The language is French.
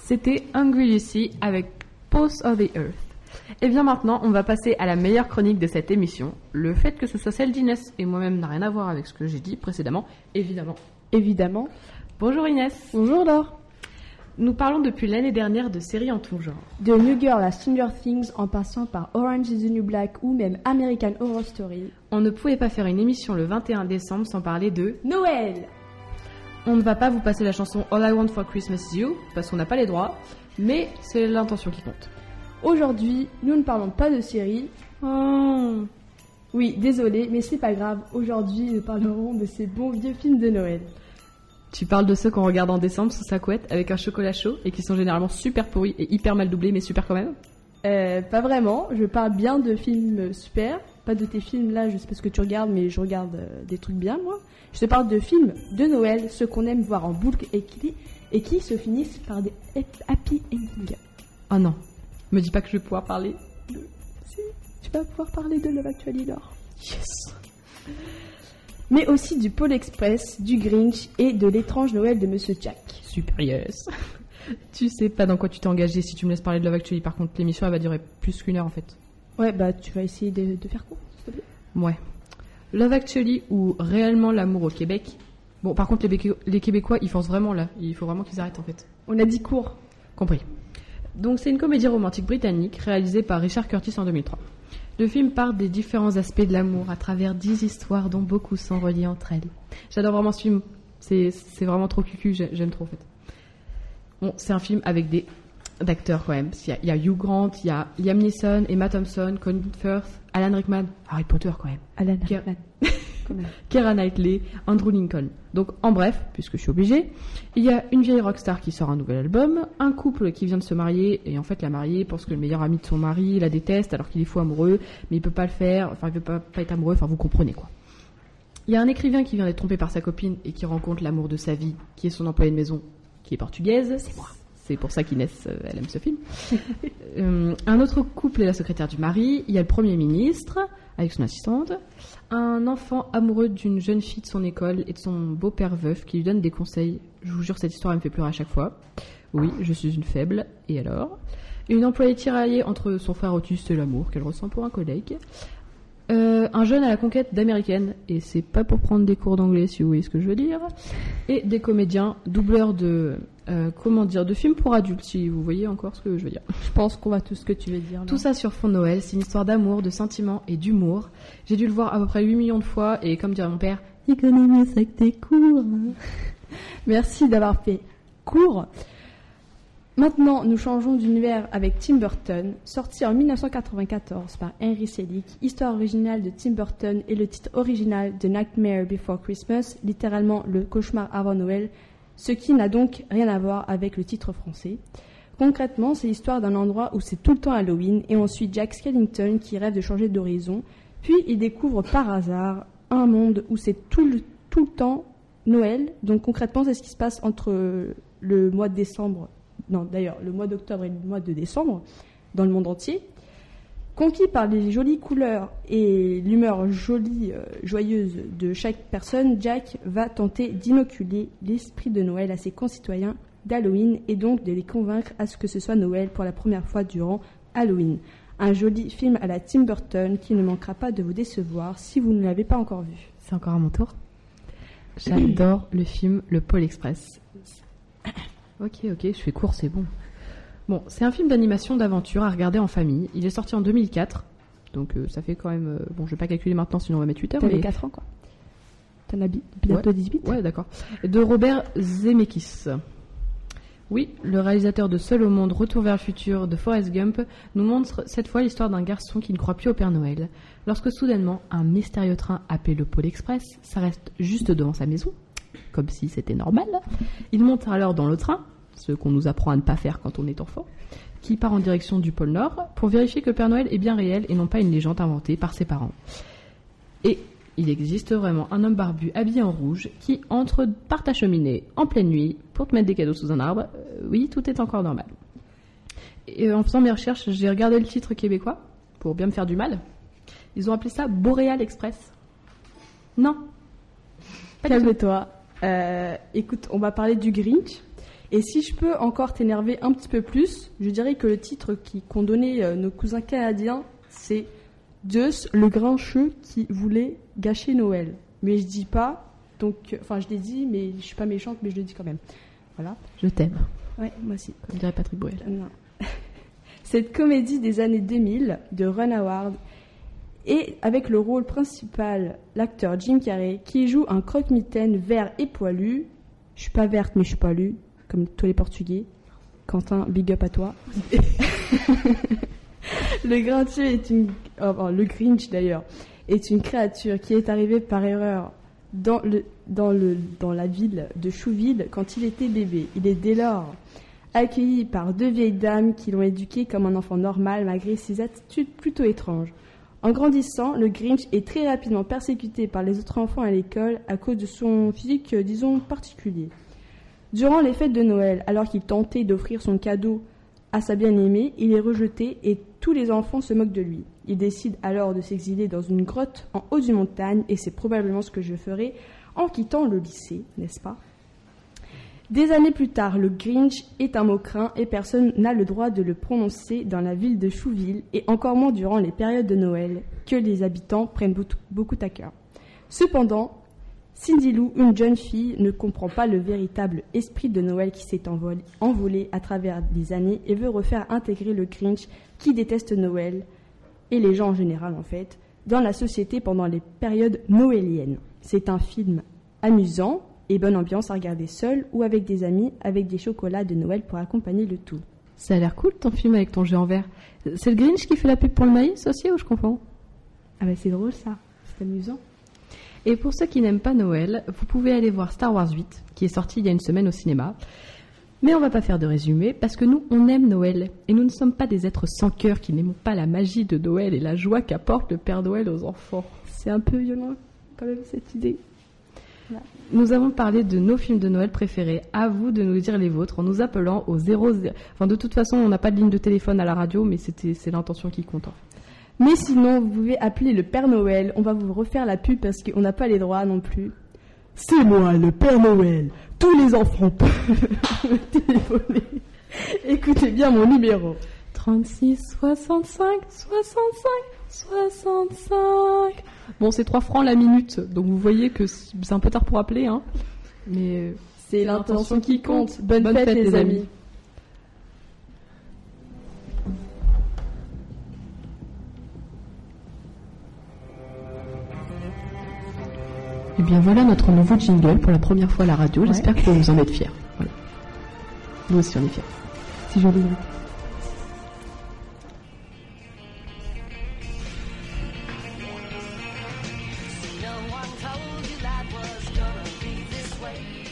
C'était Hungry Lucy avec Pulse of the Earth. Et bien maintenant, on va passer à la meilleure chronique de cette émission. Le fait que ce soit celle d'Inès et moi-même n'a rien à voir avec ce que j'ai dit précédemment, évidemment. Bonjour Inès. Bonjour Laure. Nous parlons depuis l'année dernière de séries en tout genre. De New Girl à Stranger Things en passant par Orange is the New Black ou même American Horror Story. On ne pouvait pas faire une émission le 21 décembre sans parler de Noël. On ne va pas vous passer la chanson All I Want for Christmas Is You parce qu'on n'a pas les droits, mais c'est l'intention qui compte. Aujourd'hui, nous ne parlons pas de séries. Oh. Oui, désolé, mais c'est pas grave. Aujourd'hui, nous parlerons de ces bons vieux films de Noël. Tu parles de ceux qu'on regarde en décembre sous sa couette avec un chocolat chaud et qui sont généralement super pourris et hyper mal doublés, mais super quand même. Pas vraiment. Je parle bien de films super. Pas de tes films là, je sais pas ce que tu regardes, mais je regarde des trucs bien moi. Je te parle de films de Noël, ceux qu'on aime voir en boucle et qui se finissent par des happy endings. Oh non, me dis pas que je vais pouvoir parler de... Si, tu vas pouvoir parler de Love Actually, Laure. Yes. Mais aussi du Pôle Express, du Grinch et de l'étrange Noël de Monsieur Jack. Super yes. Tu sais pas dans quoi tu t'es engagé si tu me laisses parler de Love Actually. Par contre, l'émission elle va durer plus qu'une heure en fait. Ouais, bah tu vas essayer de faire court, s'il te plaît. Ouais. Love Actually ou Réellement l'amour au Québec. Bon, par contre, les Québécois, ils forcent vraiment là. Il faut vraiment qu'ils arrêtent en fait. On a dit court. Compris. Donc, c'est une comédie romantique britannique réalisée par Richard Curtis en 2003. Le film part des différents aspects de l'amour à travers 10 histoires dont beaucoup sont reliées entre elles. J'adore vraiment ce film. C'est vraiment trop cucu, j'aime trop en fait. Bon, c'est un film avec d'acteurs quand même. Il y a Hugh Grant, il y a Liam Neeson, Emma Thompson, Colin Firth, Alan Rickman, Harry Potter quand même. Alan Rickman. Keira Knightley, Andrew Lincoln. Donc en bref, puisque je suis obligée, il y a une vieille rockstar qui sort un nouvel album, un couple qui vient de se marier, et en fait la mariée pense que le meilleur ami de son mari la déteste alors qu'il est fou amoureux, mais il peut pas le faire, enfin il peut pas être amoureux, enfin vous comprenez quoi. Il y a un écrivain qui vient d'être trompé par sa copine et qui rencontre l'amour de sa vie, qui est son employée de maison, qui est portugaise. C'est moi. C'est pour ça qu'Inès, elle aime ce film. Un autre couple est la secrétaire du mari. Il y a le Premier ministre, avec son assistante. Un enfant amoureux d'une jeune fille de son école et de son beau-père veuf qui lui donne des conseils. Je vous jure, cette histoire, elle me fait pleurer à chaque fois. Oui, je suis une faible. Et alors ? Une employée tiraillée entre son frère autiste et l'amour qu'elle ressent pour un collègue. Un jeune à la conquête d'américaine, et c'est pas pour prendre des cours d'anglais si vous voyez ce que je veux dire, et des comédiens, doubleurs de films pour adultes, si vous voyez encore ce que je veux dire. Je pense qu'on voit tout ce que tu veux dire. Là. Tout ça sur fond de Noël, c'est une histoire d'amour, de sentiments et d'humour. J'ai dû le voir à peu près 8 millions de fois, et comme dirait mon père, il connaît mieux ça que tes cours. Merci d'avoir fait court. Maintenant, nous changeons d'univers avec Tim Burton, sorti en 1994 par Henry Selick, histoire originale de Tim Burton et le titre original de Nightmare Before Christmas, littéralement le cauchemar avant Noël, ce qui n'a donc rien à voir avec le titre français. Concrètement, c'est l'histoire d'un endroit où c'est tout le temps Halloween et on suit Jack Skellington qui rêve de changer d'horizon, puis il découvre par hasard un monde où c'est tout le temps Noël. Donc concrètement, c'est ce qui se passe entre le mois de décembre. Non, d'ailleurs, le mois d'octobre et le mois de décembre, dans le monde entier. Conquis par les jolies couleurs et l'humeur joyeuse de chaque personne, Jack va tenter d'inoculer l'esprit de Noël à ses concitoyens d'Halloween et donc de les convaincre à ce que ce soit Noël pour la première fois durant Halloween. Un joli film à la Tim Burton qui ne manquera pas de vous décevoir si vous ne l'avez pas encore vu. C'est encore à mon tour. J'adore le film Le Pôle Express. Ok, je fais court, c'est bon. Bon, c'est un film d'animation d'aventure à regarder en famille. Il est sorti en 2004, donc ça fait quand même... bon, je vais pas calculer maintenant, sinon on va mettre 8 heures. T'avais 4 ans, quoi. T'en as bientôt 18. Ouais, d'accord. De Robert Zemeckis. Oui, le réalisateur de Seul au monde, Retour vers le futur, de Forrest Gump, nous montre cette fois l'histoire d'un garçon qui ne croit plus au Père Noël. Lorsque soudainement, un mystérieux train appelé le Pôle Express s'arrête juste devant sa maison, comme si c'était normal. Il monte alors dans le train, ce qu'on nous apprend à ne pas faire quand on est enfant, qui part en direction du pôle Nord pour vérifier que le Père Noël est bien réel et non pas une légende inventée par ses parents. Et il existe vraiment un homme barbu habillé en rouge qui entre par ta cheminée en pleine nuit pour te mettre des cadeaux sous un arbre. Oui, tout est encore normal. Et en faisant mes recherches, j'ai regardé le titre québécois pour bien me faire du mal. Ils ont appelé ça Boréal Express. Non. Calme-toi. Écoute, on va parler du Grinch. Et si je peux encore t'énerver un petit peu plus, je dirais que le titre qu'ont donné nos cousins canadiens, c'est Zeus, le grincheux qui voulait gâcher Noël. Mais je dis pas, je l'ai dit, mais je suis pas méchante, mais je le dis quand même. Voilà. Je t'aime. Ouais, moi aussi. Comme dirait Patrick Bruel. Non. Cette comédie des années 2000 de Ron Howard, et avec le rôle principal, l'acteur Jim Carrey, qui joue un croque-mitaine vert et poilu. Je suis pas verte, mais je suis poilue, comme tous les Portugais. Quentin, big up à toi. Le Grinch d'ailleurs est une créature qui est arrivée par erreur dans la ville de Chouville quand il était bébé. Il est dès lors accueilli par 2 vieilles dames qui l'ont éduqué comme un enfant normal malgré ses attitudes plutôt étranges. En grandissant, le Grinch est très rapidement persécuté par les autres enfants à l'école à cause de son physique, disons, particulier. Durant les fêtes de Noël, alors qu'il tentait d'offrir son cadeau à sa bien-aimée, il est rejeté et tous les enfants se moquent de lui. Il décide alors de s'exiler dans une grotte en haut d'une montagne et c'est probablement ce que je ferai en quittant le lycée, n'est-ce pas ? Des années plus tard, le Grinch est un mot craint et personne n'a le droit de le prononcer dans la ville de Chouville et encore moins durant les périodes de Noël que les habitants prennent beaucoup à cœur. Cependant, Cindy Lou, une jeune fille, ne comprend pas le véritable esprit de Noël qui s'est envolé à travers les années et veut refaire intégrer le Grinch qui déteste Noël, et les gens en général en fait, dans la société pendant les périodes noéliennes. C'est un film amusant et bonne ambiance à regarder seul ou avec des amis avec des chocolats de Noël pour accompagner le tout. Ça a l'air cool ton film avec ton jeu en verre. C'est le Grinch qui fait la pub pour le maïs aussi ou je confonds ? Ah bah c'est drôle ça, c'est amusant. Et pour ceux qui n'aiment pas Noël, vous pouvez aller voir Star Wars 8, qui est sorti il y a une semaine au cinéma. Mais on va pas faire de résumé, parce que nous, on aime Noël. Et nous ne sommes pas des êtres sans cœur qui n'aimons pas la magie de Noël et la joie qu'apporte le Père Noël aux enfants. C'est un peu violent, quand même, cette idée. Voilà. Nous avons parlé de nos films de Noël préférés. À vous de nous dire les vôtres en nous appelant au 00... Enfin, de toute façon, on n'a pas de ligne de téléphone à la radio, mais c'est l'intention qui compte. Mais sinon, vous pouvez appeler le Père Noël. On va vous refaire la pub parce qu'on n'a pas les droits non plus. C'est moi, le Père Noël. Tous les enfants peuvent me téléphoner. Écoutez bien mon numéro. 36 65 65 65. Bon, c'est 3 francs la minute. Donc vous voyez que c'est un peu tard pour appeler, hein. Mais c'est l'intention qui compte. Bonne fête les amis. Et bien voilà notre nouveau jingle pour la première fois à la radio. Ouais. J'espère que vous en êtes fiers. Voilà. Nous aussi on est fiers. C'est joli. No one told you that was gonna be this way.